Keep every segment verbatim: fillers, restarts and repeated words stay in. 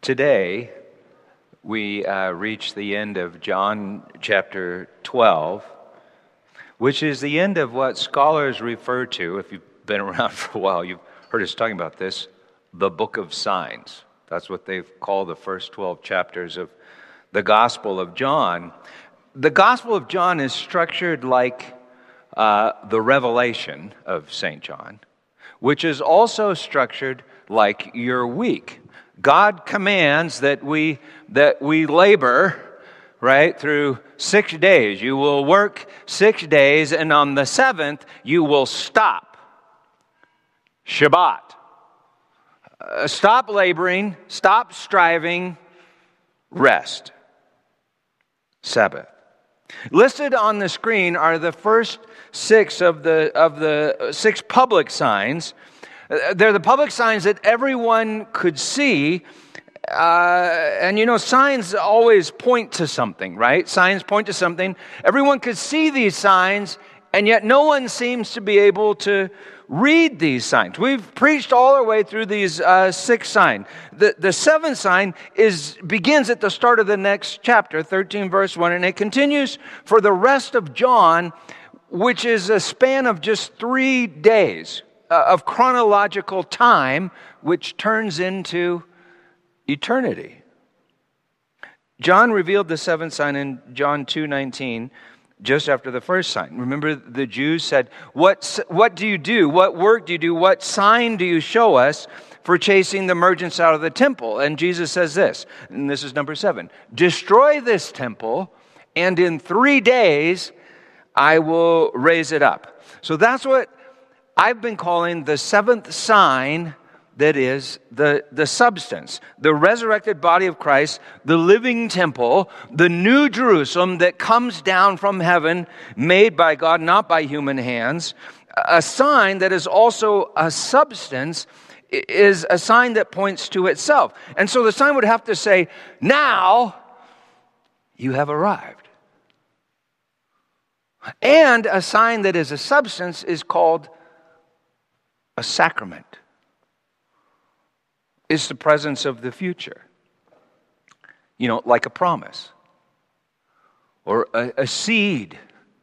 Today, we uh, reach the end of John chapter twelve, which is the end of what scholars refer to, if you've been around for a while, you've heard us talking about this, the book of signs. That's what they've called the first twelve chapters of the Gospel of John. The Gospel of John is structured like uh, the Revelation of Saint John, which is also structured like your week. God commands that we that we labor, right, through six days. You will work six days, and on the seventh, you will stop. Shabbat. Uh, stop laboring, stop striving, rest. Sabbath. Listed on the screen are the first six of the of the six public signs. They're the public signs that everyone could see. Uh, and you know, signs always point to something, right? Signs point to something. Everyone could see these signs, and yet no one seems to be able to read these signs. We've preached all our way through these uh, six signs. The, the seventh sign is begins at the start of the next chapter, thirteen verse one, and it continues for the rest of John, which is a span of just three days of chronological time, which turns into eternity. John revealed the seventh sign in John two nineteen, just after the first sign. Remember, the Jews said, what, what do you do? What work do you do? What sign do you show us for chasing the merchants out of the temple? And Jesus says this, and this is number seven, destroy this temple, and in three days I will raise it up. So that's what I've been calling the seventh sign, that is the, the substance, the resurrected body of Christ, the living temple, the new Jerusalem that comes down from heaven, made by God, not by human hands. A sign that is also a substance is a sign that points to itself. And so the sign would have to say, now you have arrived. And a sign that is a substance is called a sacrament. It's the presence of the future. You know, like a promise. Or a, a seed.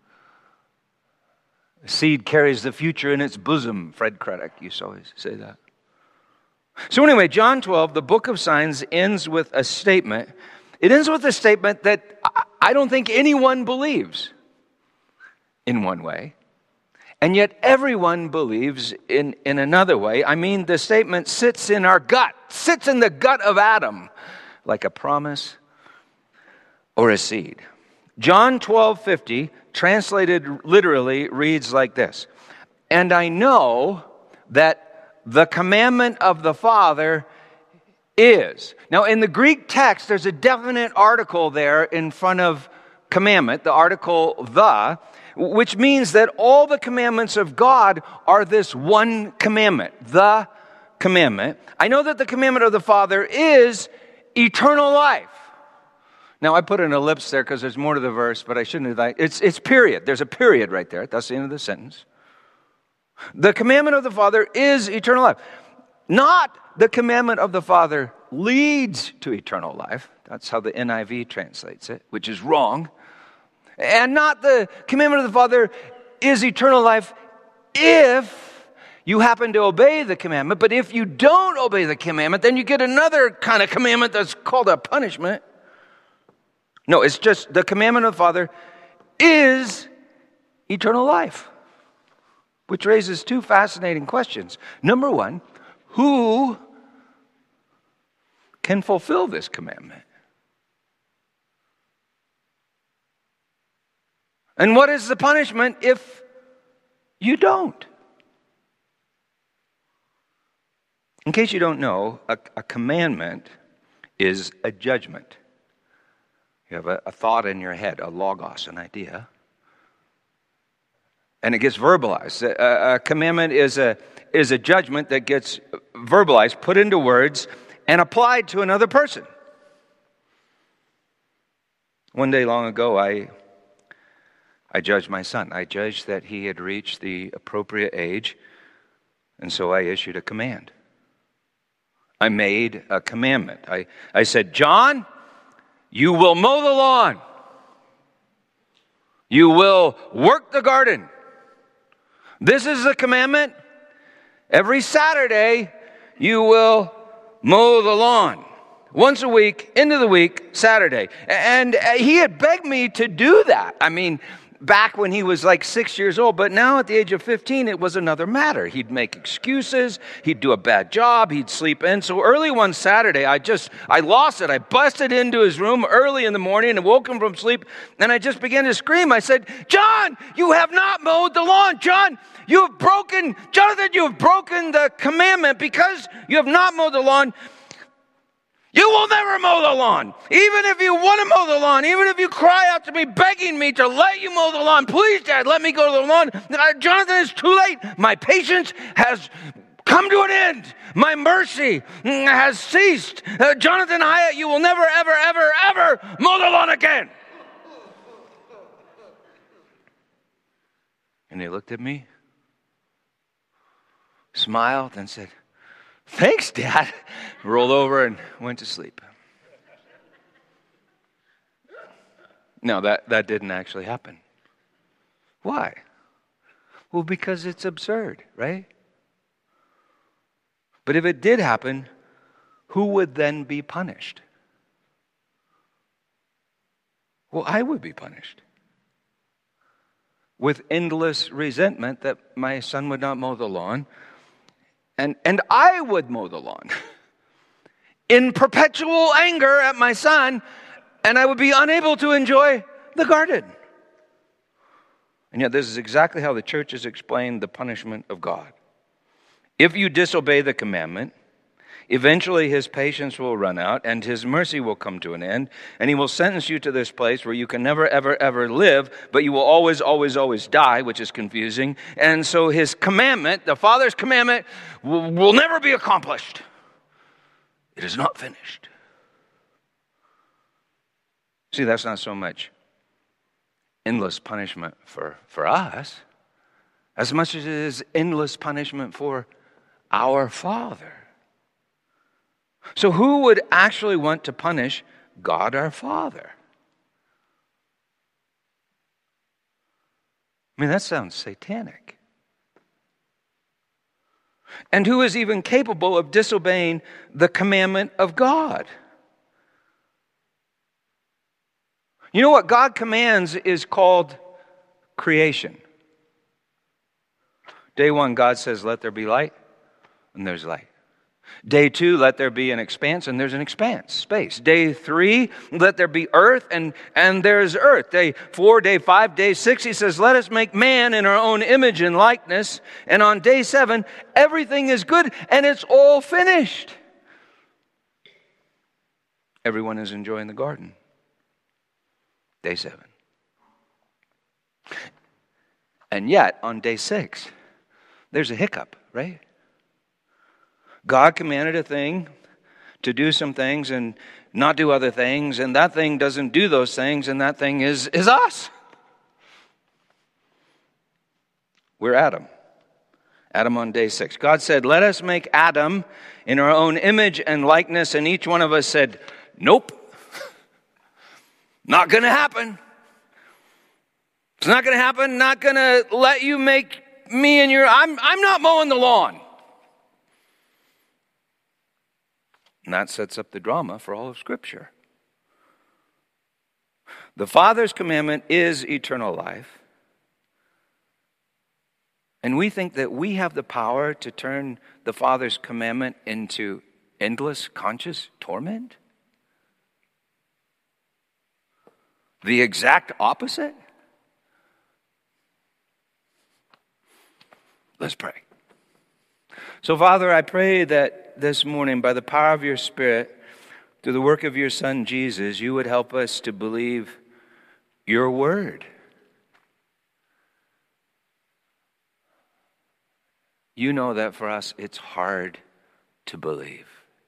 A seed carries the future in its bosom. Fred Craddock used to always say that. So anyway, John twelve, the book of signs, ends with a statement. It ends with a statement that I don't think anyone believes in one way. And yet everyone believes in, in another way. I mean, the statement sits in our gut, sits in the gut of Adam, like a promise or a seed. John twelve fifty, translated literally, reads like this. And I know that the commandment of the Father is. Now, in the Greek text, there's a definite article there in front of commandment, the article the, which means that all the commandments of God are this one commandment, the commandment. I know that the commandment of the Father is eternal life. Now, I put an ellipse there because there's more to the verse, but I shouldn't have. It's, it's period. There's a period right there. That's the end of the sentence. The commandment of the Father is eternal life. Not the commandment of the Father leads to eternal life. That's how the N I V translates it, which is wrong. And not the commandment of the Father is eternal life if you happen to obey the commandment. But if you don't obey the commandment, then you get another kind of commandment that's called a punishment. No, it's just the commandment of the Father is eternal life. Which raises two fascinating questions. Number one, who can fulfill this commandment? And what is the punishment if you don't? In case you don't know, a, a commandment is a judgment. You have a, a thought in your head, a logos, an idea, and it gets verbalized. A, a commandment is a is a judgment that gets verbalized, put into words, and applied to another person. One day long ago, I I judged my son. I judged that he had reached the appropriate age, and so I issued a command. I made a commandment. I, I said, John, you will mow the lawn. You will work the garden. This is the commandment. Every Saturday, you will mow the lawn. Once a week, into the week, Saturday. And he had begged me to do that. I mean, back when he was like six years old. But now at the age of fifteen, it was another matter. He'd make excuses. He'd do a bad job. He'd sleep in. So early one Saturday, I just, I lost it. I busted into his room early in the morning and woke him from sleep. And I just began to scream. I said, John, you have not mowed the lawn. John, you have broken, Jonathan, you have broken the commandment because you have not mowed the lawn. You will never mow the lawn. Even if you want to mow the lawn, even if you cry out to me, begging me to let you mow the lawn, please, Dad, let me go to the lawn. Uh, Jonathan, it's too late. My patience has come to an end. My mercy has ceased. Uh, Jonathan Hyatt, you will never, ever, ever, ever mow the lawn again. And he looked at me, smiled, and said, Thanks, Dad. Rolled over and went to sleep. No, that, that didn't actually happen. Why? Well, because it's absurd, right? But if it did happen, who would then be punished? Well, I would be punished. With endless resentment that my son would not mow the lawn. And, and I would mow the lawn in perpetual anger at my son, and I would be unable to enjoy the garden. And yet this is exactly how the church has explained the punishment of God. If you disobey the commandment, eventually his patience will run out and his mercy will come to an end, and he will sentence you to this place where you can never, ever, ever live, but you will always, always, always die, which is confusing. And so his commandment, the Father's commandment, will, will never be accomplished. It is not finished. See, that's not so much endless punishment for, for us as much as it is endless punishment for our Father. So who would actually want to punish God our Father? I mean, that sounds satanic. And who is even capable of disobeying the commandment of God? You know what God commands is called creation. Day one, God says, let there be light, and there's light. Day two, let there be an expanse, and there's an expanse, space. Day three, let there be earth, and, and there's earth. Day four, day five, day six, he says, let us make man in our own image and likeness. And on day seven, everything is good, and it's all finished. Everyone is enjoying the garden. Day seven. And yet, on day six, there's a hiccup, right? God commanded a thing to do some things and not do other things, and that thing doesn't do those things, and that thing is, is us. We're Adam. Adam on day six. God said, let us make Adam in our own image and likeness, and each one of us said, nope. Not going to happen. It's not going to happen. Not going to let you make me and your... I'm, I'm not mowing the lawn. And that sets up the drama for all of Scripture. The Father's commandment is eternal life. And we think that we have the power to turn the Father's commandment into endless conscious torment? The exact opposite? Let's pray. So, Father, I pray that this morning, by the power of your Spirit, through the work of your Son, Jesus, you would help us to believe your word. You know that for us, it's hard to believe.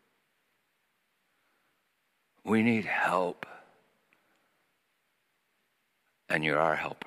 We need help. And you're our helper.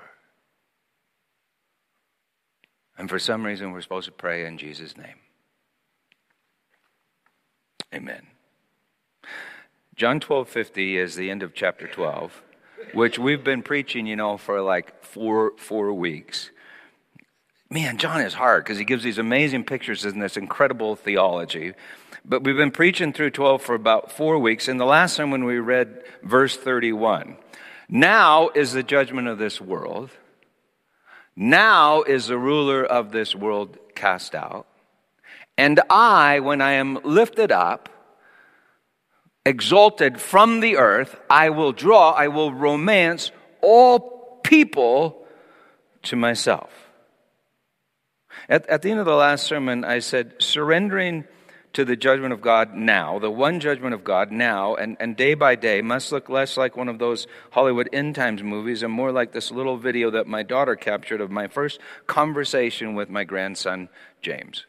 And for some reason, we're supposed to pray in Jesus' name. Amen. John twelve fifty is the end of chapter twelve, which we've been preaching, you know, for like four four weeks. Man, John is hard because he gives these amazing pictures and this incredible theology. But we've been preaching through twelve for about four weeks. And the last sermon we read verse thirty-one. Now is the judgment of this world. Now is the ruler of this world cast out. And I, when I am lifted up, exalted from the earth, I will draw, I will romance all people to myself. At, at the end of the last sermon, I said, surrendering to the judgment of God now, the one judgment of God now, and, and day by day must look less like one of those Hollywood end times movies and more like this little video that my daughter captured of my first conversation with my grandson, James.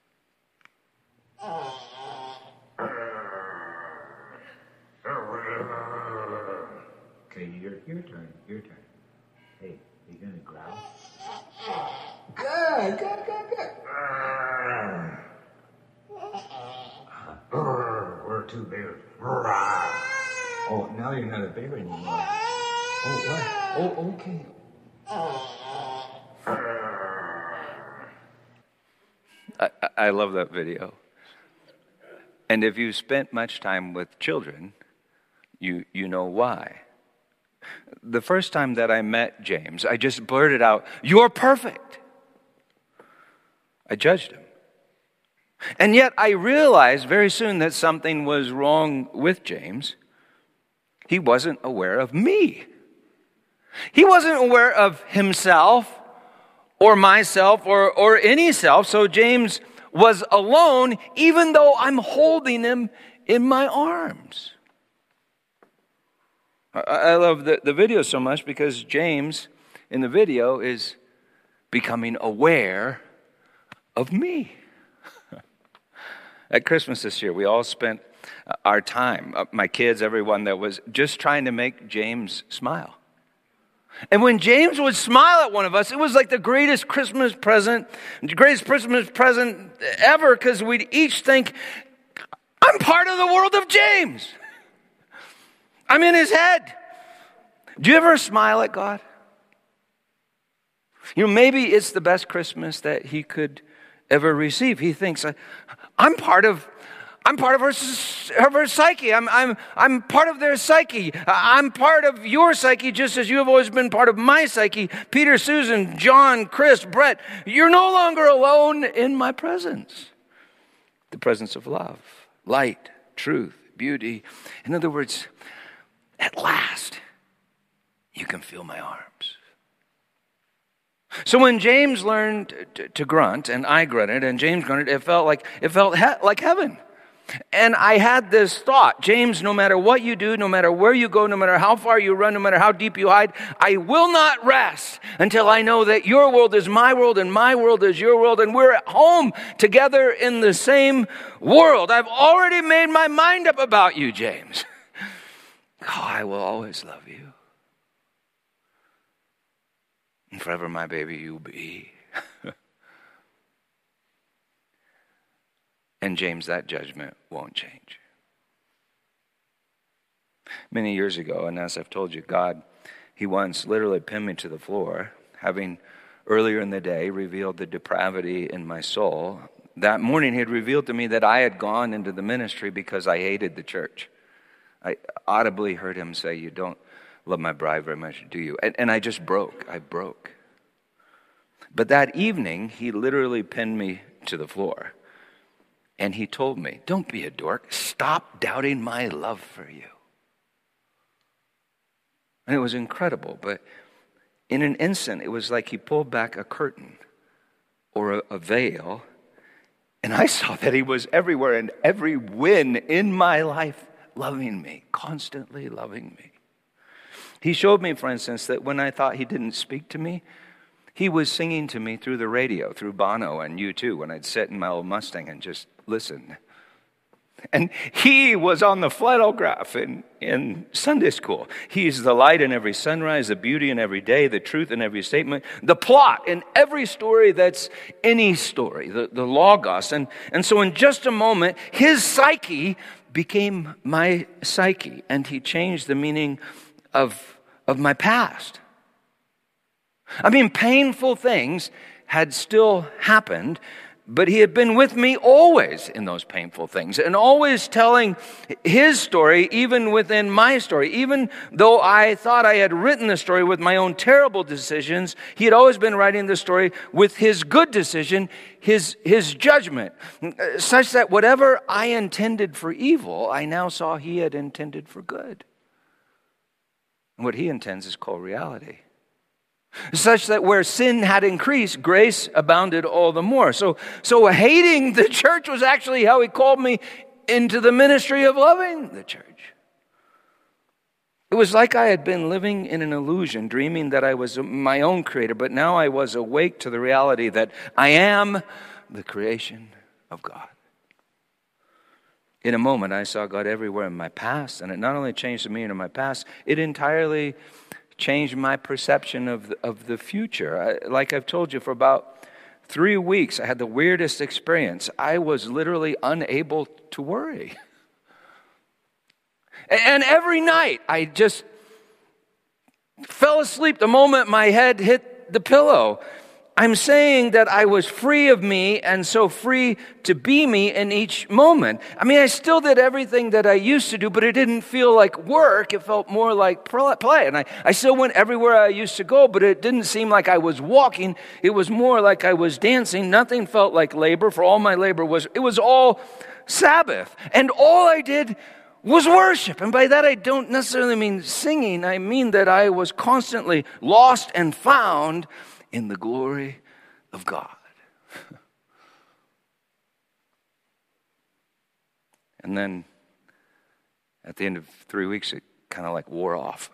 Okay, your, your turn, your turn. Hey, you gonna growl? Good, good, good, good. We're too big. Oh, now you're not a bear anymore. Oh, what? Oh, okay. I, I love that video. And if you spent much time with children, you you know why. The first time that I met James, I just blurted out, "You're perfect." I judged him. And yet I realized very soon that something was wrong with James. He wasn't aware of me. He wasn't aware of himself or myself or, or any self. So James was alone even though I'm holding him in my arms. I, I love the, the video so much because James in the video is becoming aware of me. At Christmas this year, we all spent our time, my kids, everyone that was just trying to make James smile. And when James would smile at one of us, it was like the greatest Christmas present, the greatest Christmas present ever, because we'd each think, I'm part of the world of James. I'm in his head. Do you ever smile at God? You know, maybe it's the best Christmas that he could ever receive. He thinks, I'm part of, I'm part of her, of her psyche. I'm, I'm, I'm part of their psyche. I'm part of your psyche, just as you have always been part of my psyche. Peter, Susan, John, Chris, Brett, you're no longer alone in my presence. The presence of love, light, truth, beauty. In other words, at last, you can feel my arms. So when James learned to, to grunt, and I grunted, and James grunted, it felt like it felt he- like heaven. And I had this thought, James, no matter what you do, no matter where you go, no matter how far you run, no matter how deep you hide, I will not rest until I know that your world is my world and my world is your world, and we're at home together in the same world. I've already made my mind up about you, James. Oh, I will always love you. And forever my baby you'll be. And James, that judgment won't change. Many years ago, and as I've told you, God, he once literally pinned me to the floor, having earlier in the day revealed the depravity in my soul. That morning he had revealed to me that I had gone into the ministry because I hated the church. I audibly heard him say, you don't love my bride very much, do you? And, and I just broke. I broke. But that evening, he literally pinned me to the floor. And he told me, don't be a dork. Stop doubting my love for you. And it was incredible. But in an instant, it was like he pulled back a curtain or a, a veil. And I saw that he was everywhere and every win in my life loving me, constantly loving me. He showed me, for instance, that when I thought he didn't speak to me, he was singing to me through the radio, through Bono and U two, when I'd sit in my old Mustang and just listen. And he was on the flannelgraph in, in Sunday school. He's the light in every sunrise, the beauty in every day, the truth in every statement, the plot in every story that's any story, the, the logos. And, and so in just a moment, his psyche became my psyche, and he changed the meaning of, of my past. I mean, painful things had still happened, but he had been with me always in those painful things, and always telling his story, even within my story. Even though I thought I had written the story with my own terrible decisions, he had always been writing the story with his good decision, his, his judgment, such that whatever I intended for evil, I now saw he had intended for good. And what he intends is called reality. Such that where sin had increased, grace abounded all the more. So, so hating the church was actually how he called me into the ministry of loving the church. It was like I had been living in an illusion, dreaming that I was my own creator, but now I was awake to the reality that I am the creation of God. In a moment, I saw God everywhere in my past, and it not only changed the meaning of my past, it entirely changed my perception of the, of the future. I, like I've told you, for about three weeks, I had the weirdest experience. I was literally unable to worry. And, and every night, I just fell asleep the moment my head hit the pillow. I'm saying that I was free of me and so free to be me in each moment. I mean, I still did everything that I used to do, but it didn't feel like work. It felt more like play. And I, I still went everywhere I used to go, but it didn't seem like I was walking. It was more like I was dancing. Nothing felt like labor, for all my labor was, it was all Sabbath. And all I did was worship. And by that, I don't necessarily mean singing. I mean that I was constantly lost and found in the glory of God. And then at the end of three weeks, it kind of like wore off.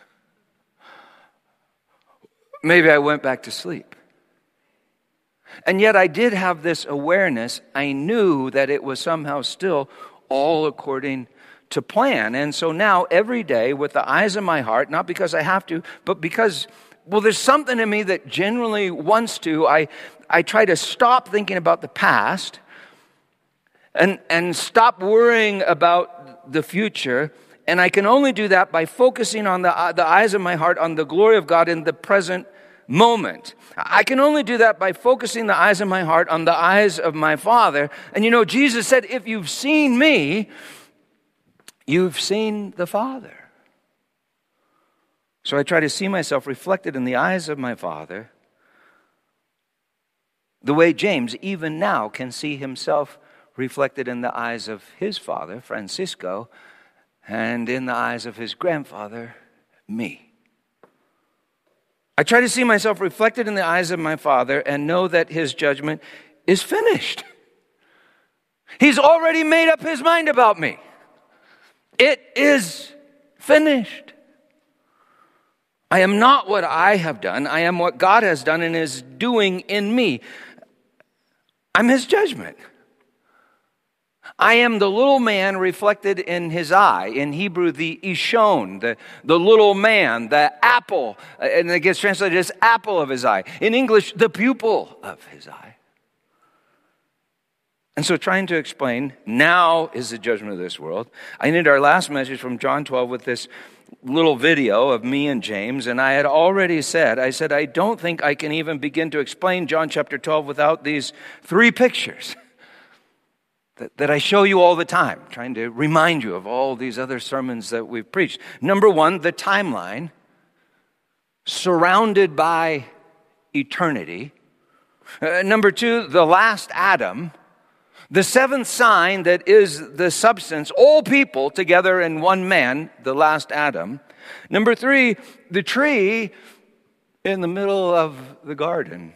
Maybe I went back to sleep. And yet I did have this awareness. I knew that it was somehow still all according to plan. And so now every day with the eyes of my heart, not because I have to, but because, well, there's something in me that generally wants to. I, I try to stop thinking about the past and, and stop worrying about the future. And I can only do that by focusing on the, uh, the eyes of my heart on the glory of God in the present moment. I can only do that by focusing the eyes of my heart on the eyes of my Father. And you know, Jesus said, if you've seen me, you've seen the Father. So I try to see myself reflected in the eyes of my Father, the way James, even now, can see himself reflected in the eyes of his father, Francisco, and in the eyes of his grandfather, me. I try to see myself reflected in the eyes of my Father and know that his judgment is finished. He's already made up his mind about me. It is finished. I am not what I have done. I am what God has done and is doing in me. I'm his judgment. I am the little man reflected in his eye. In Hebrew, the ishon, the, the little man, the apple. And it gets translated as apple of his eye. In English, the pupil of his eye. And so trying to explain, now is the judgment of this world. I ended our last message from John twelve with this little video of me and James. And I had already said, I said, I don't think I can even begin to explain John chapter twelve without these three pictures that, that I show you all the time, trying to remind you of all these other sermons that we've preached. Number one, the timeline surrounded by eternity. Uh, number two, the last Adam. The seventh sign that is the substance, all people together in one man, the last Adam. Number three, the tree in the middle of the garden.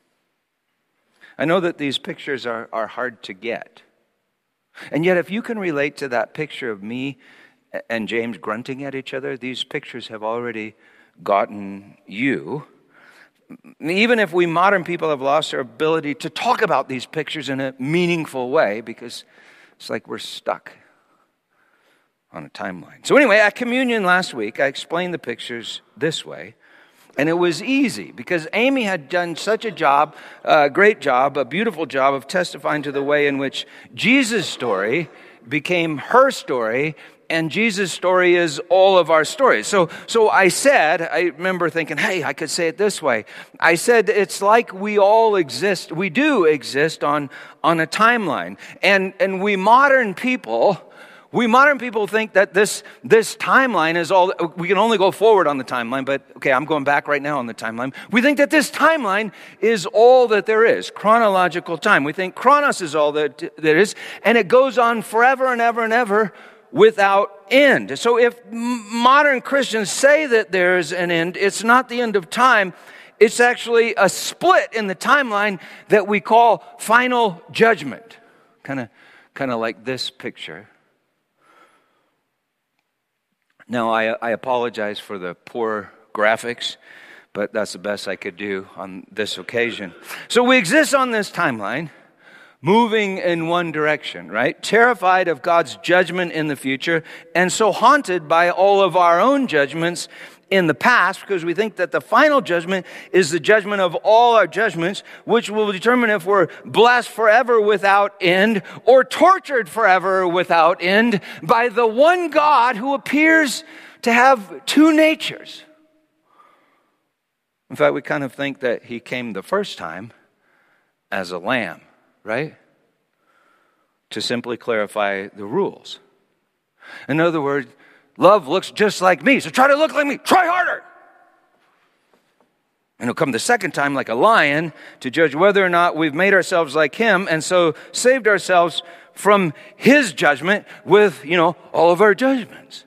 I know that these pictures are, are hard to get. And yet if you can relate to that picture of me and James grunting at each other, these pictures have already gotten you. Even if we modern people have lost our ability to talk about these pictures in a meaningful way, because It's like we're stuck on a timeline. So anyway, at communion last week, I explained the pictures this way. And it was easy because Amy had done such a job, a great job, a beautiful job of testifying to the way in which Jesus' story became her story, and Jesus' story is all of our stories. So, so I said, I remember thinking, hey, I could say it this way. I said, it's like we all exist, we do exist on, on a timeline. And, and we modern people... We modern people think that this, this timeline is all, we can only go forward on the timeline, but okay, I'm going back right now on the timeline. We think that this timeline is all that there is, chronological time. We think chronos is all that there is, and it goes on forever and ever and ever without end. So if modern Christians say that there's an end, it's not the end of time. It's actually a split in the timeline that we call final judgment. Kind of, kind of like this picture. Now, I, I apologize for the poor graphics, but that's the best I could do on this occasion. So we exist on this timeline, moving in one direction, right? Terrified of God's judgment in the future, and so haunted by all of our own judgments in the past, because we think that the final judgment is the judgment of all our judgments, which will determine if we're blessed forever without end or tortured forever without end by the one God who appears to have two natures. In fact, we kind of think that he came the first time as a lamb, right? To simply clarify the rules. In other words, love looks just like me, so try to look like me. Try harder. And he'll come the second time like a lion to judge whether or not we've made ourselves like him and so saved ourselves from his judgment with, you know, all of our judgments.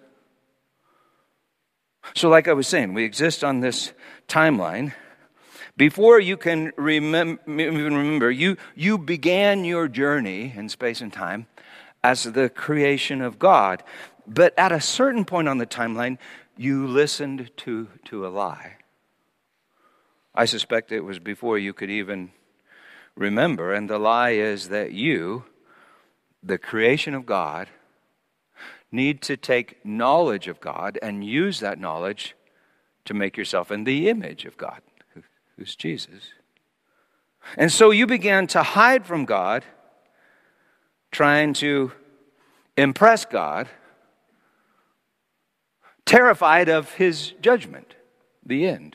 So like I was saying, we exist on this timeline. Before you can remem- even remember, you, you began your journey in space and time as the creation of God. But at a certain point on the timeline, you listened to, to a lie. I suspect it was before you could even remember. And the lie is that you, the creation of God, need to take knowledge of God and use that knowledge to make yourself in the image of God, who's Jesus. And so you began to hide from God, trying to impress God, terrified of his judgment, the end.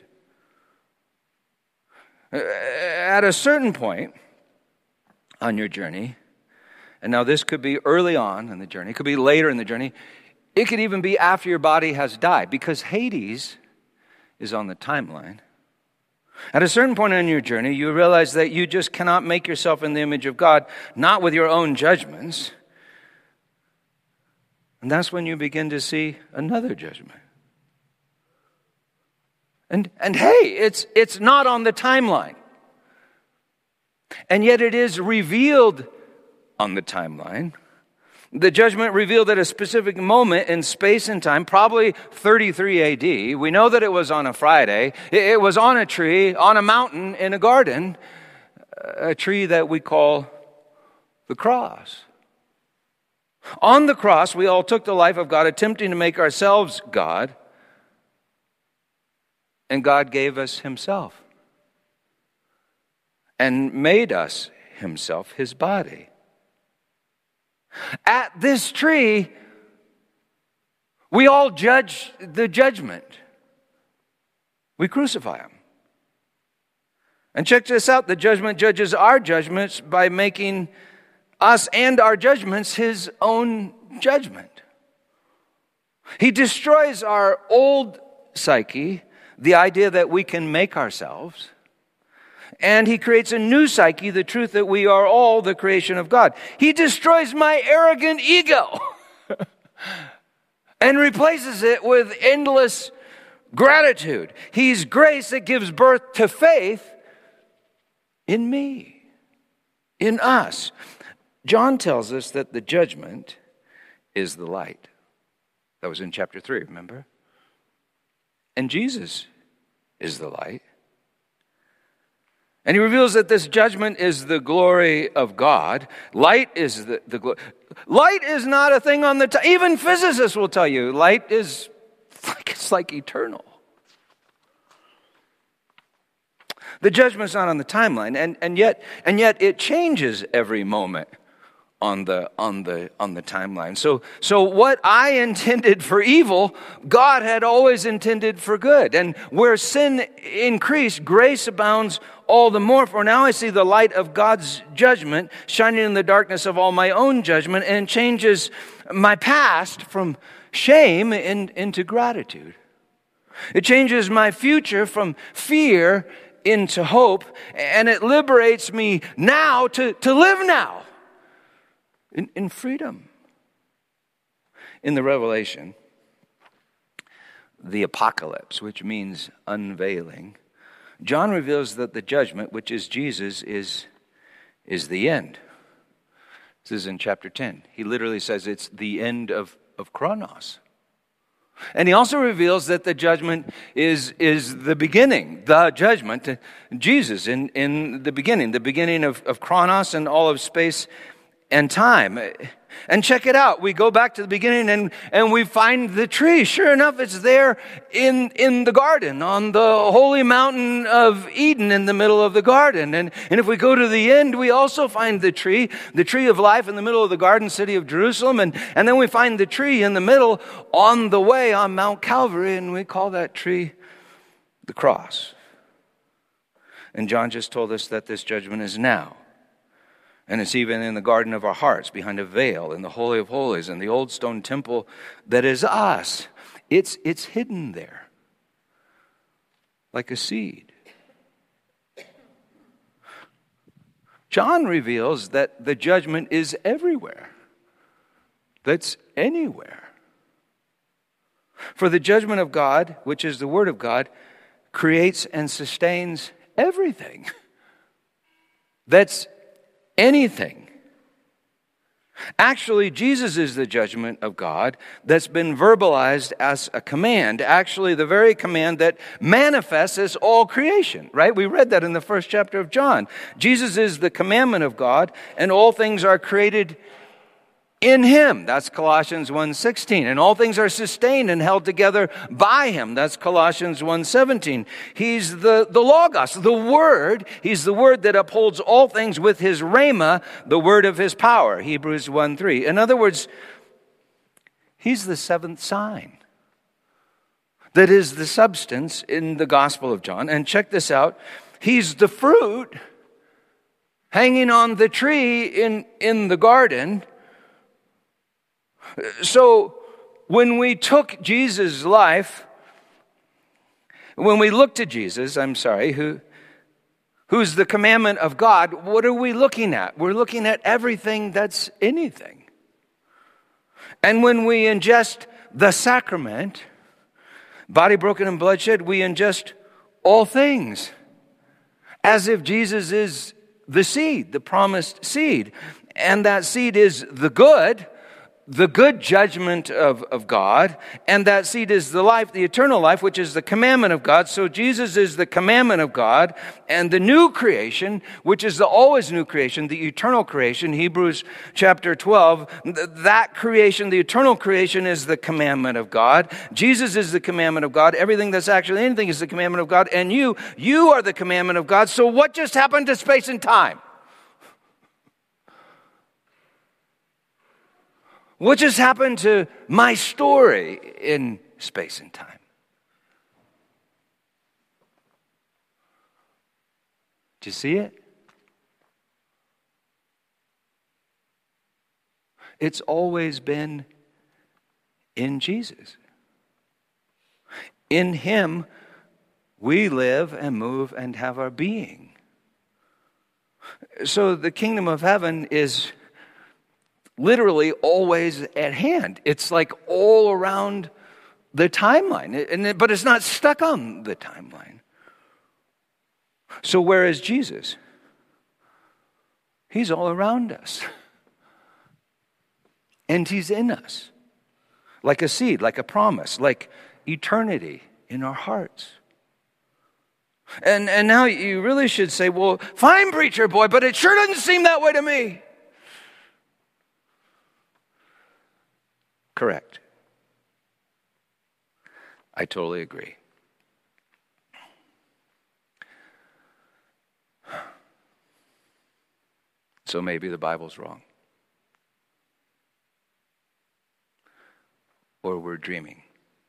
At a certain point on your journey, and now this could be early on in the journey, it could be later in the journey, it could even be after your body has died, because Hades is on the timeline. At a certain point on your journey, you realize that you just cannot make yourself in the image of God, not with your own judgments. And that's when you begin to see another judgment. And and hey, it's it's not on the timeline. And yet it is revealed on the timeline. The judgment revealed at a specific moment in space and time, probably thirty-three A D. We know that it was on a Friday. It was on a tree, on a mountain, in a garden, a tree that we call the cross. On the cross, we all took the life of God, attempting to make ourselves God, and God gave us himself and made us himself, his body. At this tree, we all judge the judgment. We crucify him. And check this out, the judgment judges our judgments by making us and our judgments his own judgment. He destroys our old psyche, the idea that we can make ourselves, and he creates a new psyche, the truth that we are all the creation of God. He destroys my arrogant ego and replaces it with endless gratitude. He's grace that gives birth to faith in me, in us. John tells us that the judgment is the light. That was in chapter three, remember? And Jesus is the light. And he reveals that this judgment is the glory of God. Light is the, the glory. Light is not a thing on the time. Even physicists will tell you light is like, it's like eternal. The judgment's not on the timeline, and, and yet and yet it changes every moment on the on the on the timeline. So so what I intended for evil, God had always intended for good. And where sin increased, grace abounds all the more. For now I see the light of God's judgment shining in the darkness of all my own judgment, and changes my past from shame in, into gratitude. It changes my future from fear into hope, and it liberates me now to, to live now in, in freedom. In the Revelation, the apocalypse, which means unveiling, John reveals that the judgment, which is Jesus, is, is the end. This is in chapter ten. He literally says it's the end of, of Chronos. And he also reveals that the judgment is, is the beginning, the judgment, Jesus in, in the beginning, the beginning of, of Chronos and all of space and time. And check it out. We go back to the beginning and, and we find the tree. Sure enough, it's there in, in the garden, on the holy mountain of Eden in the middle of the garden. And, and if we go to the end, we also find the tree, the tree of life in the middle of the garden city of Jerusalem. And, and then we find the tree in the middle on the way on Mount Calvary, and we call that tree the cross. And John just told us that this judgment is now. And it's even in the garden of our hearts, behind a veil, in the Holy of Holies, in the old stone temple that is us. It's, it's hidden there, like a seed. John reveals that the judgment is everywhere. That's anywhere. For the judgment of God, which is the Word of God, creates and sustains everything. That's anything. Actually, Jesus is the judgment of God that's been verbalized as a command. Actually, the very command that manifests as all creation, right? We read that in the first chapter of John. Jesus is the commandment of God, and all things are created in Him. That's Colossians one sixteen. And all things are sustained and held together by Him. That's Colossians one seventeen. He's the, the Logos, the Word. He's the Word that upholds all things with His Rhema, the Word of His power. Hebrews one three. In other words, He's the seventh sign. That is the substance in the Gospel of John. And check this out. He's the fruit hanging on the tree in, in the garden. So when we took Jesus' life, when we looked at Jesus, I'm sorry, who, who's the commandment of God, what are we looking at? We're looking at everything that's anything. And when we ingest the sacrament, body broken and bloodshed, we ingest all things, as if Jesus is the seed, the promised seed. And that seed is the good, the good judgment of, of God, and that seed is the life, the eternal life, which is the commandment of God. So Jesus is the commandment of God, and the new creation, which is the always new creation, the eternal creation, Hebrews chapter twelve, that creation, the eternal creation, is the commandment of God. Jesus is the commandment of God. Everything that's actually anything is the commandment of God, and you, you are the commandment of God. So what just happened to space and time? What just happened to my story in space and time? Do you see it? It's always been in Jesus. In Him, we live and move and have our being. So the kingdom of heaven is literally always at hand. It's like all around the timeline, and it, but it's not stuck on the timeline. So where is Jesus? He's all around us. And He's in us. Like a seed, like a promise, like eternity in our hearts. And, and now you really should say, well, fine, preacher boy, but it sure doesn't seem that way to me. Correct. I totally agree. So maybe the Bible's wrong. Or we're dreaming.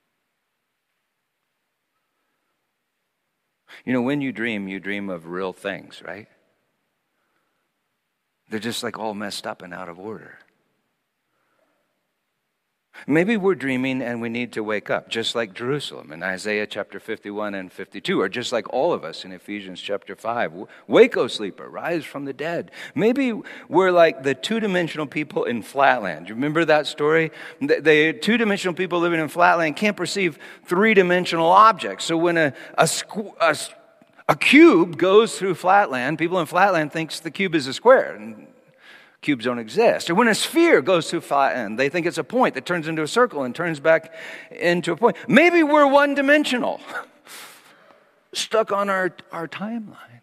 You know, when you dream, you dream of real things, right? They're just like all messed up and out of order. Maybe we're dreaming and we need to wake up, just like Jerusalem in Isaiah chapter fifty-one and fifty-two, or just like all of us in Ephesians chapter five. Wake, O sleeper, rise from the dead. Maybe we're like the two-dimensional people in Flatland. You remember that story? The, the two-dimensional people living in Flatland can't perceive three-dimensional objects. So when a, a, a, a cube goes through Flatland, people in Flatland thinks the cube is a square, and cubes don't exist. Or when a sphere goes through flatland, they think it's a point that turns into a circle and turns back into a point. Maybe we're one-dimensional, stuck on our, our timeline.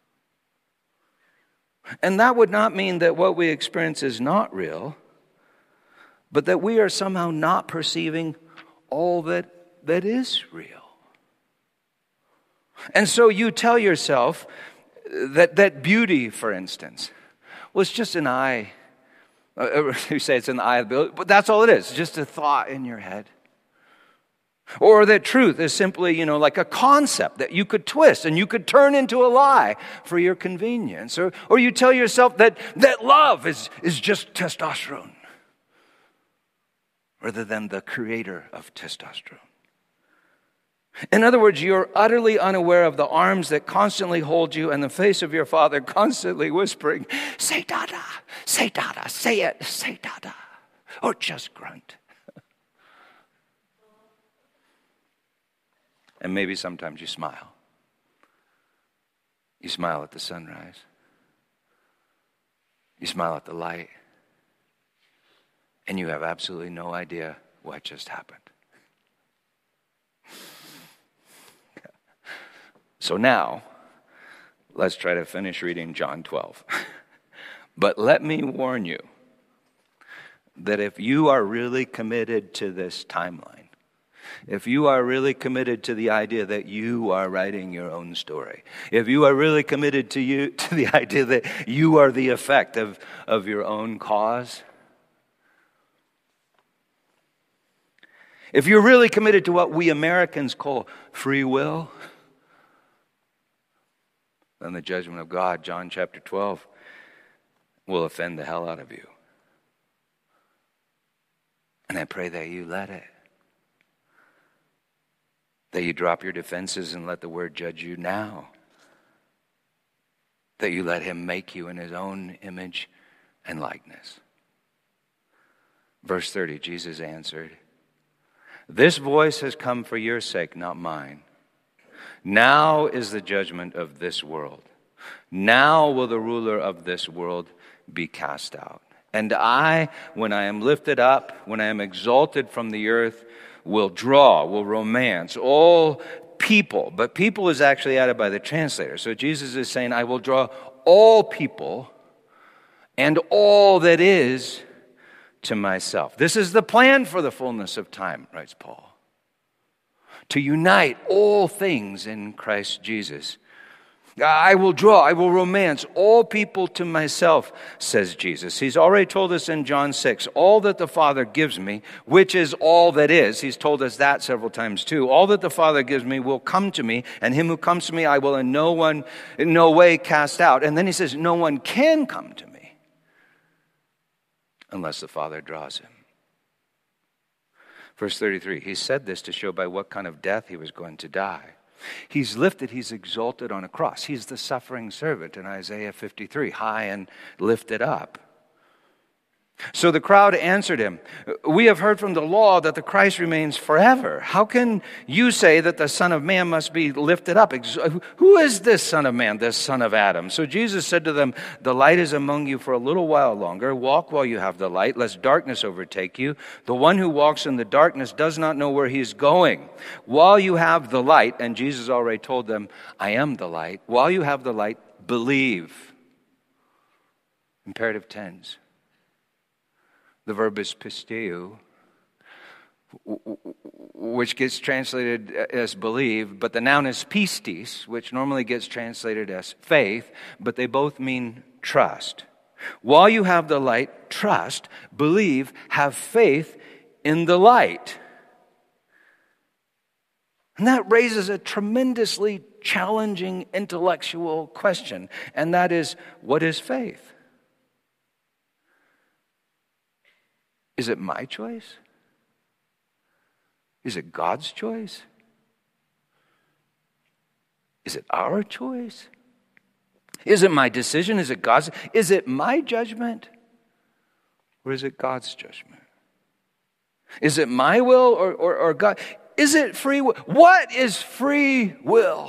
And that would not mean that what we experience is not real, but that we are somehow not perceiving all that, that is real. And so you tell yourself that, that beauty, for instance, well, it's just an eye. You say it's in the eye of the beholder, but that's all it is, just a thought in your head. Or that truth is simply, you know, like a concept that you could twist and you could turn into a lie for your convenience. Or, or you tell yourself that, that love is, is just testosterone rather than the creator of testosterone. In other words, you're utterly unaware of the arms that constantly hold you and the face of your Father constantly whispering, say dada, say dada, say it, say dada, or just grunt. And maybe sometimes you smile. You smile at the sunrise. You smile at the light. And you have absolutely no idea what just happened. So now, let's try to finish reading John twelve. But let me warn you that if you are really committed to this timeline, if you are really committed to the idea that you are writing your own story, if you are really committed to you to the idea that you are the effect of, of your own cause, if you're really committed to what we Americans call free will, then the judgment of God, John chapter twelve, will offend the hell out of you. And I pray that you let it. That you drop your defenses and let the word judge you now. That you let him make you in his own image and likeness. Verse thirty, Jesus answered, "This voice has come for your sake, not mine. Now is the judgment of this world. Now will the ruler of this world be cast out. And I, when I am lifted up, when I am exalted from the earth, will draw, will romance all people." But people is actually added by the translator. So Jesus is saying, I will draw all people and all that is to myself. This is the plan for the fullness of time, writes Paul. To unite all things in Christ Jesus. I will draw, I will romance all people to myself, says Jesus. He's already told us in John six, all that the Father gives me, which is all that is. He's told us that several times too. All that the Father gives me will come to me, and him who comes to me I will in no one, in no way cast out. And then he says, no one can come to me unless the Father draws him. Verse thirty-three, he said this to show by what kind of death he was going to die. He's lifted, he's exalted on a cross. He's the suffering servant in Isaiah fifty-three, high and lifted up. So the crowd answered him, "We have heard from the law that the Christ remains forever. How can you say that the Son of Man must be lifted up? Who is this Son of Man, this son of Adam?" So Jesus said to them, "The light is among you for a little while longer. Walk while you have the light, lest darkness overtake you. The one who walks in the darkness does not know where he is going. While you have the light," and Jesus already told them, "I am the light." "While you have the light, believe." Imperative tense. The verb is pisteu, which gets translated as believe, but the noun is pistis, which normally gets translated as faith, but they both mean trust. While you have the light, trust, believe, have faith in the light. And that raises a tremendously challenging intellectual question, and that is, what is faith? Is it my choice? Is it God's choice? Is it our choice? Is it my decision? Is it God's? Is it my judgment? Or is it God's judgment? Is it my will or, or, or God? Is it free will? What is free will?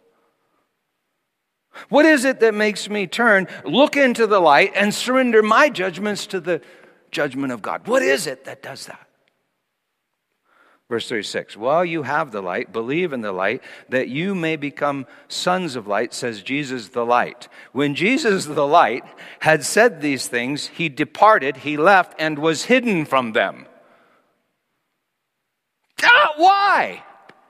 What is it that makes me turn, look into the light, and surrender my judgments to the judgment of God? What is it that does that? Verse thirty-six, "While you have the light, believe in the light, that you may become sons of light, says Jesus the light." When Jesus the light had said these things, he departed, he left, and was hidden from them. Ah, why?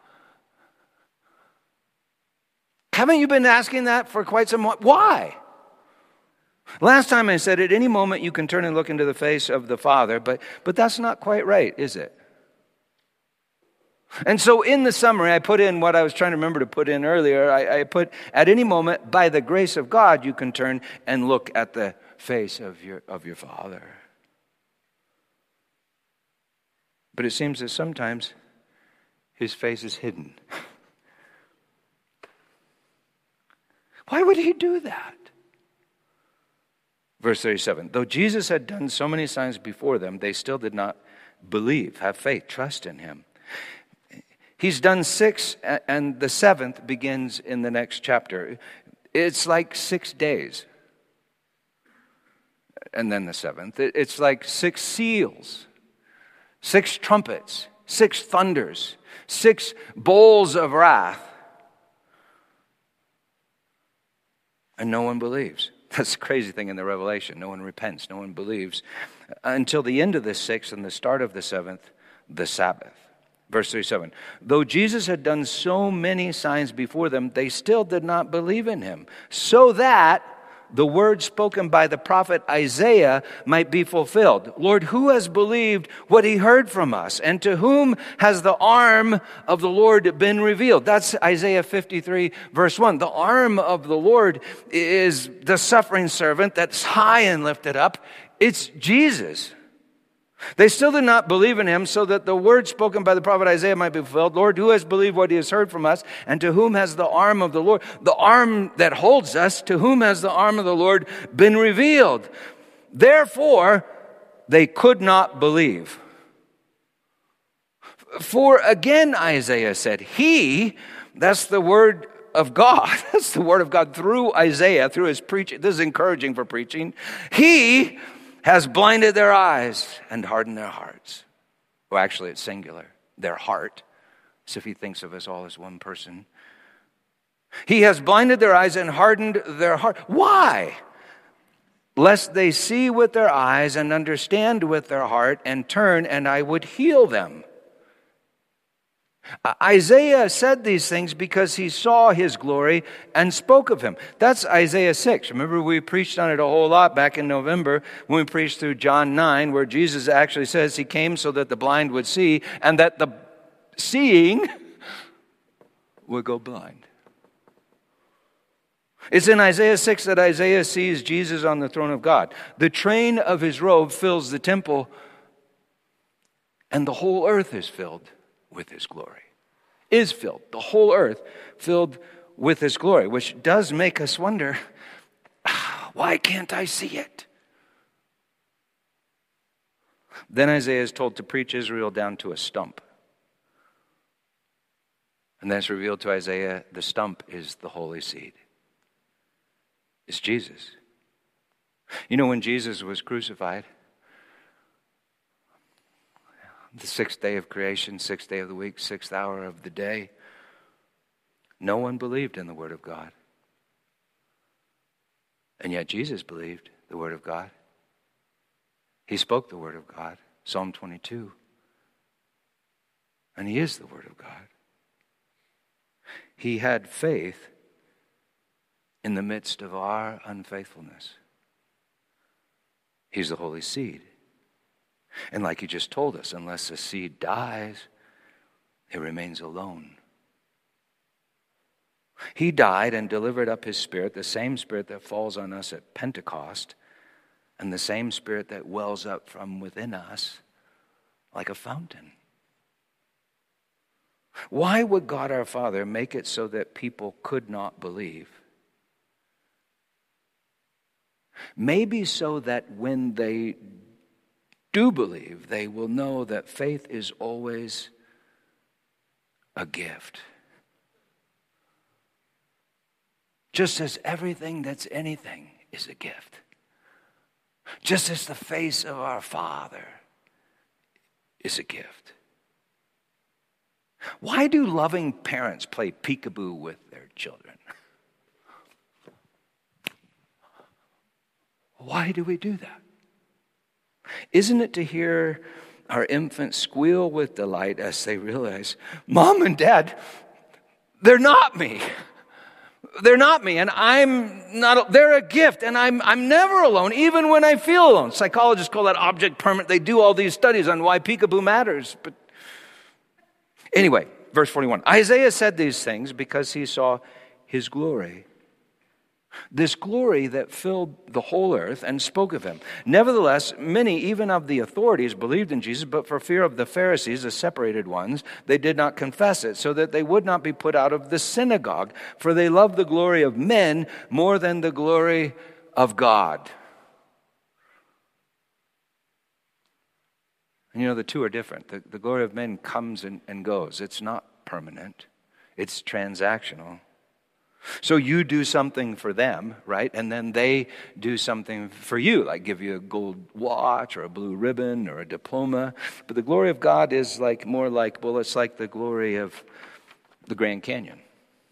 Haven't you been asking that for quite some while? Why? Last time I said, at any moment you can turn and look into the face of the Father, but, but that's not quite right, is it? And so in the summary, I put in what I was trying to remember to put in earlier. I, I put, at any moment, by the grace of God, you can turn and look at the face of your, of your Father. But it seems that sometimes his face is hidden. Why would he do that? Verse thirty-seven, "Though Jesus had done so many signs before them, they still did not believe, have faith, trust in him." He's done six, and the seventh begins in the next chapter. It's like six days. And then the seventh. It's like six seals, six trumpets, six thunders, six bowls of wrath. And no one believes. That's the crazy thing in the Revelation. No one repents. No one believes. Until the end of the sixth and the start of the seventh, the Sabbath. Verse thirty-seven. "Though Jesus had done so many signs before them, they still did not believe in him. So that the word spoken by the prophet Isaiah might be fulfilled. Lord, who has believed what he heard from us? And to whom has the arm of the Lord been revealed?" That's Isaiah fifty-three, verse one. The arm of the Lord is the suffering servant that's high and lifted up. It's Jesus. They still did not believe in him, so that the word spoken by the prophet Isaiah might be fulfilled. Lord, who has believed what he has heard from us? And to whom has the arm of the Lord, the arm that holds us, to whom has the arm of the Lord been revealed? Therefore, they could not believe. For again, Isaiah said, he, that's the word of God, that's the word of God through Isaiah, through his preaching. This is encouraging for preaching. He has blinded their eyes and hardened their hearts. Well, actually, it's singular. Their heart. As if he thinks of us all as one person. He has blinded their eyes and hardened their heart. Why? Lest they see with their eyes and understand with their heart and turn, and I would heal them. Isaiah said these things because he saw his glory and spoke of him. That's Isaiah six. Remember, we preached on it a whole lot back in November when we preached through John nine, where Jesus actually says he came so that the blind would see and that the seeing would go blind. It's in Isaiah six that Isaiah sees Jesus on the throne of God. The train of his robe fills the temple, and the whole earth is filled with his glory. Is filled. The whole earth filled with his glory, which does make us wonder, why can't I see it? Then Isaiah is told to preach Israel down to a stump. And then it's revealed to Isaiah, the stump is the holy seed. It's Jesus. You know, when Jesus was crucified, the sixth day of creation, sixth day of the week, sixth hour of the day, no one believed in the Word of God. And yet Jesus believed the Word of God. He spoke the Word of God, Psalm twenty-two. And He is the Word of God. He had faith in the midst of our unfaithfulness. He's the holy seed. And like He just told us, unless the seed dies, it remains alone. He died and delivered up His Spirit, the same Spirit that falls on us at Pentecost, and the same Spirit that wells up from within us like a fountain. Why would God our Father make it so that people could not believe? Maybe so that when they do believe, they will know that faith is always a gift. Just as everything that's anything is a gift. Just as the face of our Father is a gift. Why do loving parents play peekaboo with their children? Why do we do that? Isn't it to hear our infants squeal with delight as they realize, Mom and Dad, they're not me. They're not me, and I'm not, they're a gift, and I'm I'm never alone, even when I feel alone. Psychologists call that object permanent. They do all these studies on why peekaboo matters. But anyway, verse forty-one. Isaiah said these things because he saw His glory. This glory that filled the whole earth and spoke of Him. Nevertheless, many, even of the authorities, believed in Jesus, but for fear of the Pharisees, the separated ones, they did not confess it, so that they would not be put out of the synagogue, for they loved the glory of men more than the glory of God. And you know, the two are different. The, the glory of men comes and, and goes. It's not permanent. It's transactional. So you do something for them, right? And then they do something for you, like give you a gold watch or a blue ribbon or a diploma. But the glory of God is like more like, well, it's like the glory of the Grand Canyon.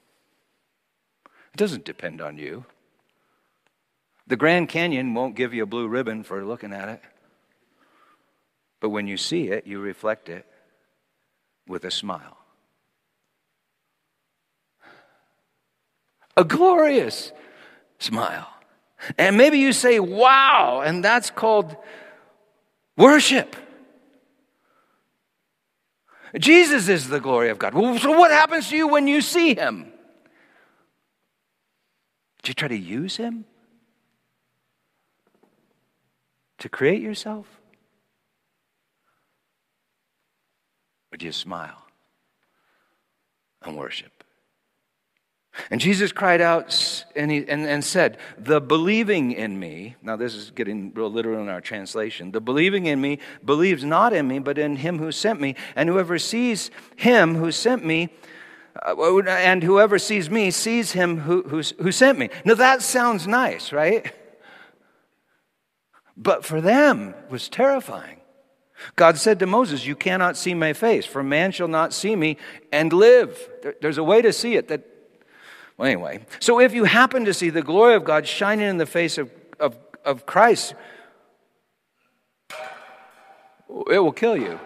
It doesn't depend on you. The Grand Canyon won't give you a blue ribbon for looking at it. But when you see it, you reflect it with a smile. A glorious smile. And maybe you say, wow, and that's called worship. Jesus is the glory of God. Well, so what happens to you when you see Him? Do you try to use Him to create yourself? Or do you smile and worship? And Jesus cried out and, he, and, and said, the believing in me, now this is getting real literal in our translation, the believing in me believes not in me, but in Him who sent me. And whoever sees Him who sent me, uh, and whoever sees me sees Him who, who, who sent me. Now that sounds nice, right? But for them, it was terrifying. God said to Moses, you cannot see my face, for man shall not see me and live. There, there's a way to see it that Well, anyway, so if you happen to see the glory of God shining in the face of, of, of Christ, it will kill you.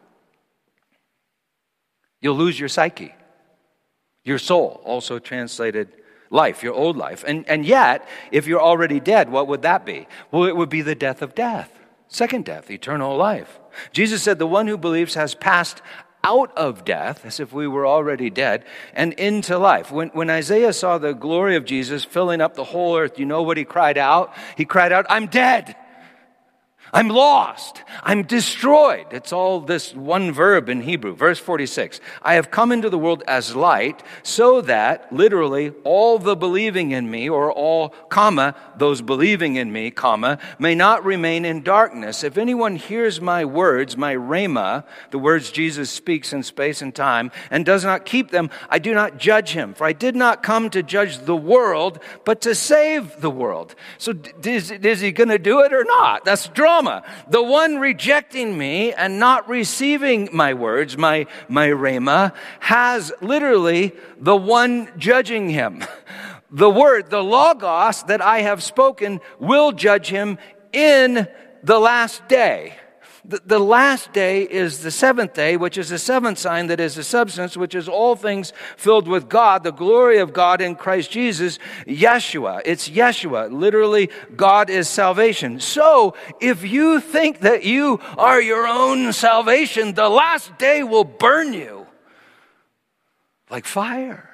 You'll lose your psyche, your soul, also translated life, your old life. And, and yet, if you're already dead, what would that be? Well, it would be the death of death, second death, eternal life. Jesus said the one who believes has passed out of death, as if we were already dead, and into life. When, when Isaiah saw the glory of Jesus filling up the whole earth, you know what he cried out? He cried out, I'm dead. I'm lost. I'm destroyed. It's all this one verb in Hebrew. Verse forty-six. I have come into the world as light so that, literally, all the believing in me, or all, comma, those believing in me, comma, may not remain in darkness. If anyone hears my words, my rhema, the words Jesus speaks in space and time, and does not keep them, I do not judge him. For I did not come to judge the world, but to save the world. So is, is he going to do it or not? That's drama. The one rejecting me and not receiving my words, my, my rhema, has literally the one judging him. The word, the logos that I have spoken will judge him in the last day. The, the last day is the seventh day, which is the seventh sign that is the substance, which is all things filled with God, the glory of God in Christ Jesus, Yeshua. It's Yeshua. Literally, God is salvation. So, if you think that you are your own salvation, the last day will burn you like fire.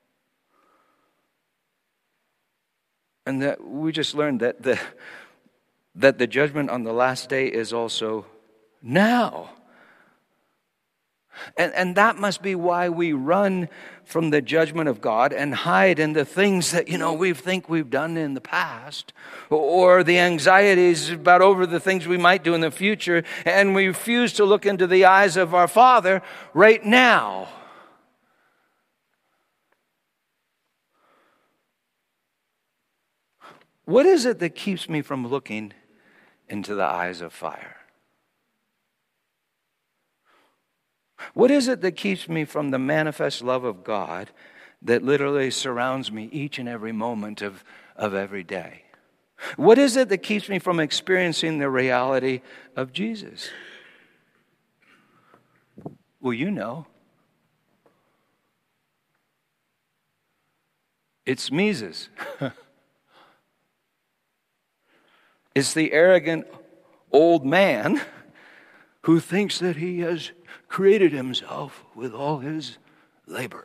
And that we just learned that the, that the judgment on the last day is also now. And, and that must be why we run from the judgment of God and hide in the things that, you know, we think we've done in the past, or the anxieties about over the things we might do in the future, and we refuse to look into the eyes of our Father right now. What is it that keeps me from looking into the eyes of fire? What is it that keeps me from the manifest love of God that literally surrounds me each and every moment of, of every day? What is it that keeps me from experiencing the reality of Jesus? Well, you know. It's Mises. It's the arrogant old man who thinks that he has created himself with all his labor.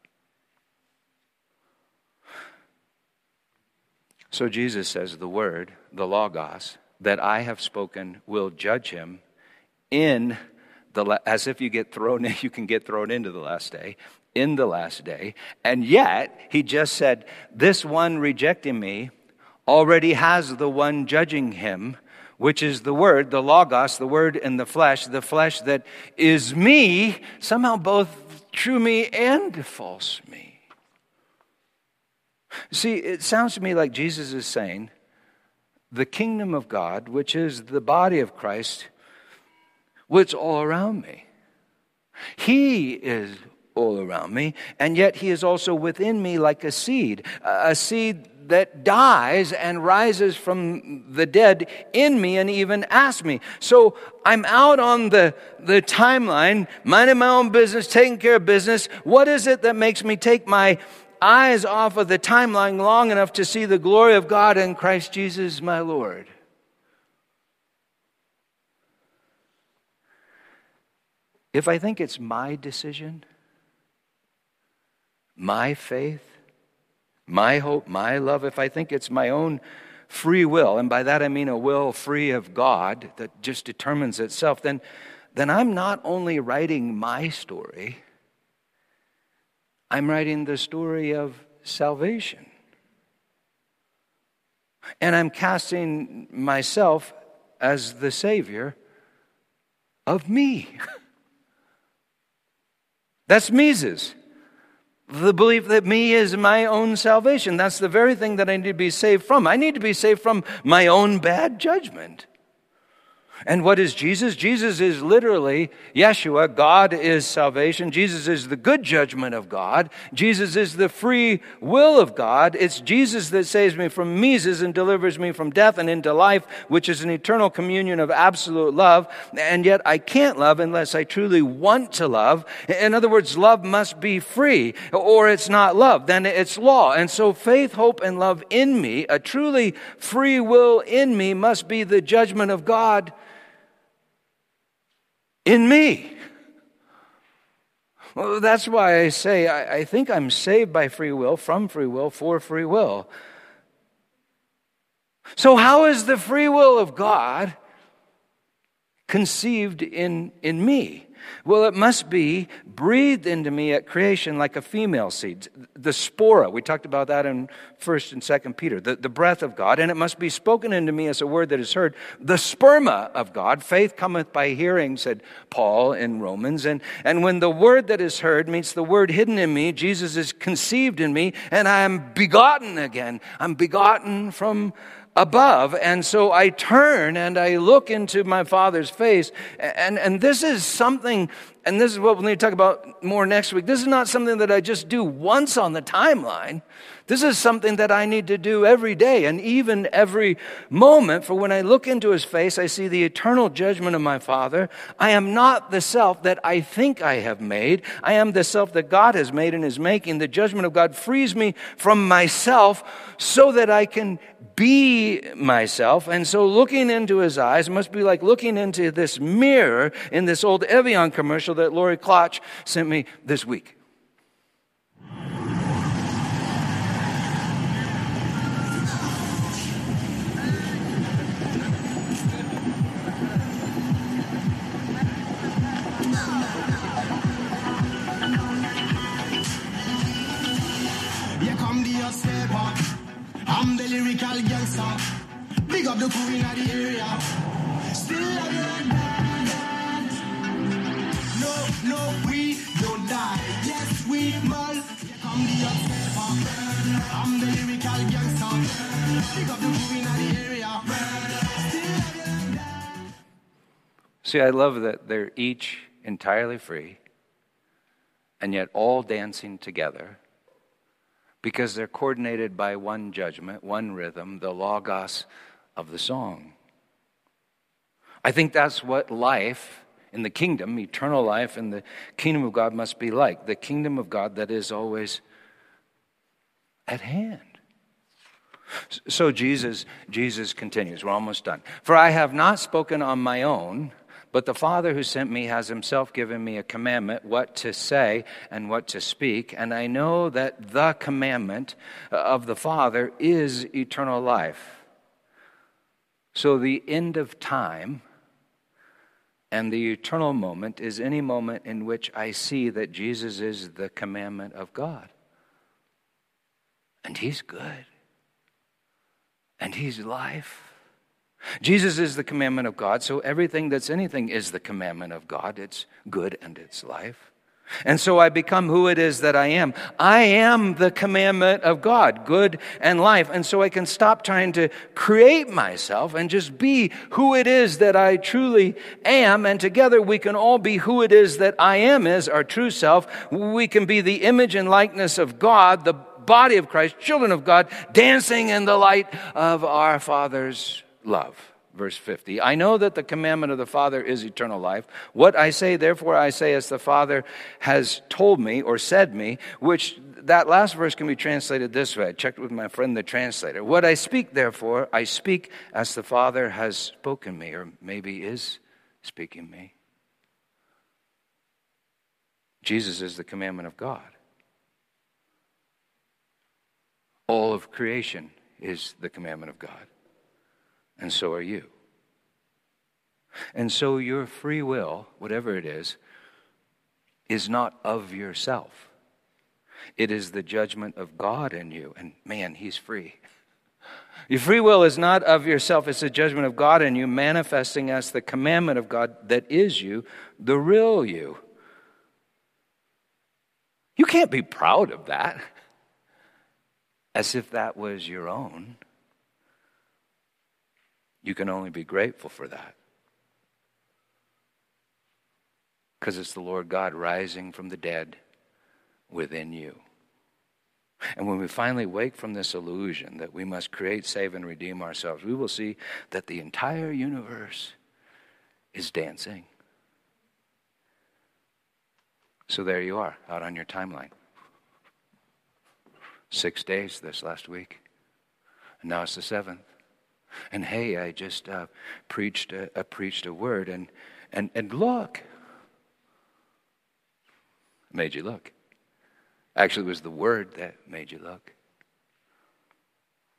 So Jesus says the word, the logos, that I have spoken will judge him in the, as if you get thrown in, you can get thrown into the last day, in the last day. And yet, he just said, this one rejecting me already has the one judging him, which is the word, the logos, the word in the flesh, the flesh that is me, somehow both true me and false me. See, it sounds to me like Jesus is saying, the kingdom of God, which is the body of Christ, what's all around me. He is all around me, and yet he is also within me like a seed, a seed that dies and rises from the dead in me and even asks me. So I'm out on the, the timeline, minding my own business, taking care of business. What is it that makes me take my eyes off of the timeline long enough to see the glory of God in Christ Jesus my Lord? If I think it's my decision, my faith, my hope, my love, if I think it's my own free will, and by that I mean a will free of God that just determines itself, then, then I'm not only writing my story, I'm writing the story of salvation. And I'm casting myself as the Savior of me. That's Mises. The belief that me is my own salvation. That's the very thing that I need to be saved from. I need to be saved from my own bad judgment. And what is Jesus? Jesus is literally Yeshua. God is salvation. Jesus is the good judgment of God. Jesus is the free will of God. It's Jesus that saves me from Mises and delivers me from death and into life, which is an eternal communion of absolute love. And yet I can't love unless I truly want to love. In other words, love must be free, or it's not love. Then it's law. And so faith, hope, and love in me, a truly free will in me, must be the judgment of God in me. Well, that's why I say I, I think I'm saved by free will, from free will, for free will. So how is the free will of God conceived in, in me? Well, it must be breathed into me at creation like a female seed. The spora, we talked about that in First and Second Peter, the, the breath of God. And it must be spoken into me as a word that is heard. The sperma of God, faith cometh by hearing, said Paul in Romans. And, and when the word that is heard meets the word hidden in me, Jesus is conceived in me, and I am begotten again. I'm begotten from above. And so I turn and I look into my Father's face. And, and this is something, and this is what we'll need to talk about more next week. This is not something that I just do once on the timeline. This is something that I need to do every day and even every moment. For when I look into his face, I see the eternal judgment of my Father. I am not the self that I think I have made. I am the self that God has made and is making. The judgment of God frees me from myself so that I can be myself. And so looking into his eyes must be like looking into this mirror in this old Evian commercial that Lori Klotch sent me this week. I'm the lyrical gangster. Big up the crew in the area. Still love you like that. No, no, we don't die. Yes, we mull. Here come the observer. I'm the lyrical gangster. Big up the crew in the area. Still love you like that. See, I love that they're each entirely free and yet all dancing together, because they're coordinated by one judgment, one rhythm, the logos of the song. I think that's what life in the kingdom, eternal life in the kingdom of God must be like. The kingdom of God that is always at hand. So Jesus, Jesus continues. We're almost done. For I have not spoken on my own, but the Father who sent me has himself given me a commandment, what to say and what to speak. And I know that the commandment of the Father is eternal life. So the end of time and the eternal moment is any moment in which I see that Jesus is the commandment of God. And he's good. And he's life. Jesus is the commandment of God, so everything that's anything is the commandment of God. It's good and it's life. And so I become who it is that I am. I am the commandment of God, good and life. And so I can stop trying to create myself and just be who it is that I truly am. And together we can all be who it is that I am is our true self. We can be the image and likeness of God, the body of Christ, children of God, dancing in the light of our Father's love. Verse fifty, I know that the commandment of the Father is eternal life. What I say, therefore, I say as the Father has told me or said me, which that last verse can be translated this way. I checked with my friend, the translator. What I speak, therefore, I speak as the Father has spoken me, or maybe is speaking me. Jesus is the commandment of God. All of creation is the commandment of God. And so are you. And so your free will, whatever it is, is not of yourself. It is the judgment of God in you. And man, he's free. Your free will is not of yourself. It's the judgment of God in you, manifesting as the commandment of God that is you, the real you. You can't be proud of that as if that was your own. You can only be grateful for that. Because it's the Lord God rising from the dead within you. And when we finally wake from this illusion that we must create, save, and redeem ourselves, we will see that the entire universe is dancing. So there you are, out on your timeline. Six days this last week. And now it's the seventh. And hey, I just uh, preached a, uh, preached a word, and and and look, made you look. Actually, it was the word that made you look.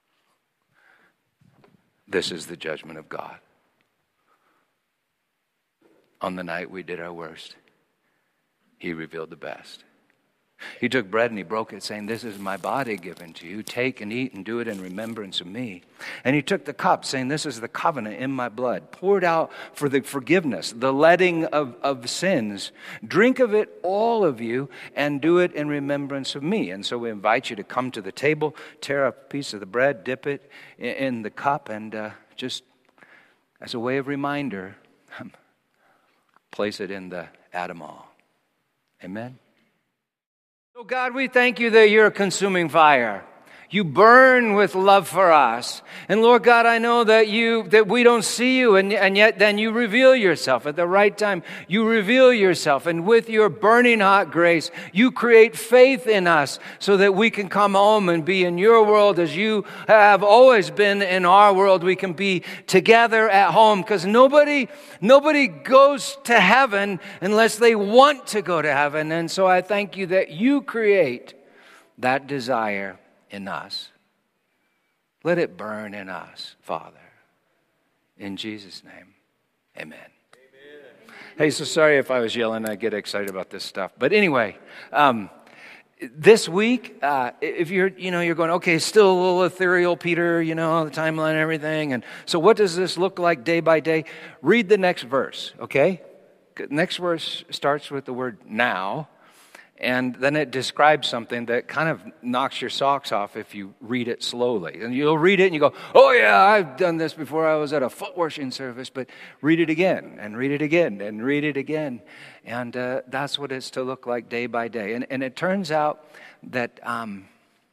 This is the judgment of God, on the night we did our worst, he revealed the best. He took bread and he broke it, saying, this is my body given to you. Take and eat and do it in remembrance of me. And he took the cup, saying, this is the covenant in my blood, poured out for the forgiveness, the letting of, of sins. Drink of it, all of you, and do it in remembrance of me. And so we invite you to come to the table, tear up a piece of the bread, dip it in, in the cup, and uh, just as a way of reminder, place it in the Adamah. Amen. So God, we thank you that you're a consuming fire. You burn with love for us. And Lord God, I know that you that we don't see you, and, and yet then you reveal yourself at the right time. You reveal yourself, and with your burning hot grace, you create faith in us so that we can come home and be in your world as you have always been in our world. We can be together at home, because nobody, nobody goes to heaven unless they want to go to heaven. And so I thank you that you create that desire in us. Let it burn in us, Father. In Jesus' name, amen. Amen. Hey, so sorry if I was yelling. I get excited about this stuff. But anyway, um, this week, uh, if you're, you know, you're going, okay, still a little ethereal, Peter, you know, the timeline and everything. And so what does this look like day by day? Read the next verse, okay? Next verse starts with the word now. And then it describes something that kind of knocks your socks off if you read it slowly. And you'll read it and you go, oh yeah, I've done this before. I was at a foot washing service. But read it again and read it again and read it again. And uh, that's what it's to look like day by day. And, and it turns out that, um,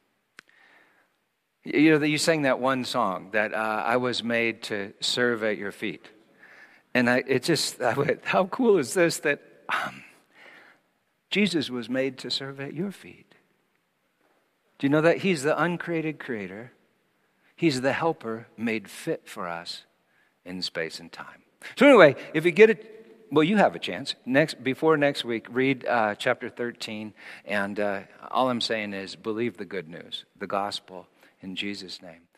you know, you sang that one song that uh, I was made to serve at your feet. And I, it just, I went, how cool is this that... Um, Jesus was made to serve at your feet. Do you know that he's the uncreated creator? He's the helper made fit for us in space and time. So anyway, if you get it, well, you have a chance. Next, before next week, read uh, chapter thirteen. And uh, all I'm saying is believe the good news, the gospel, in Jesus' name.